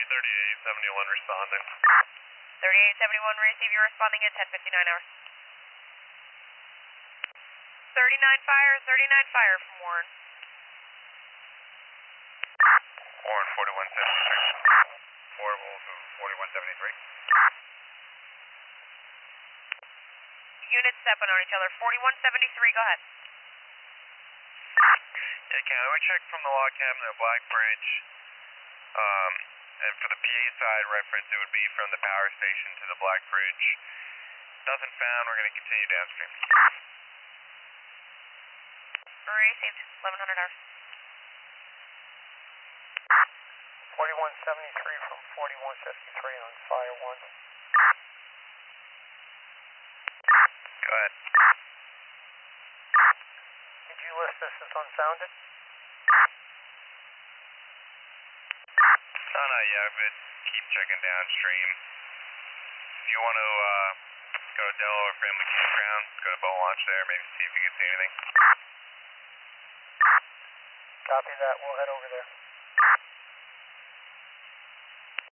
3871 responding. 3871, receive, you're responding at 10:59 hours. 39 fire from Warren. Warren 4173. Portable to 4173. Units stepping on each other. 4173, go ahead. Yeah, can we check from the log cabin at Black Bridge? And for the PA side reference, it would be from the power station to the Black Bridge. Nothing found, we're going to continue downstream. Received, 1100 hours. 4173 from 4153 on fire 1. Go ahead. Did you list this as unfounded? No, not yet, but keep checking downstream. If you want to go to Delaware Family Campground, go to boat launch there, maybe see if you can see anything. Copy that, we'll head over there.